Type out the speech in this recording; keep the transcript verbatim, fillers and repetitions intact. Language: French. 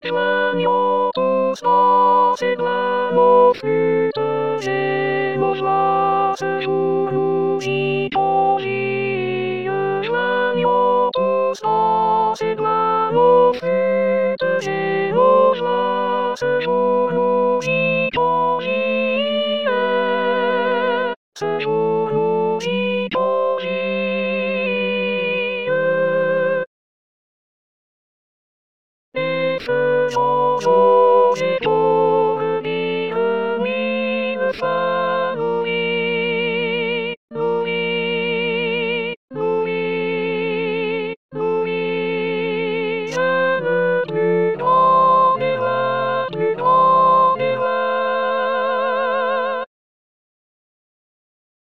Joignons tous dans ces bras nos flûtes et nos joies, ce jour nous vivons joyeux. Joignons tous dans ces bras nos flûtes et nos joies, ce jour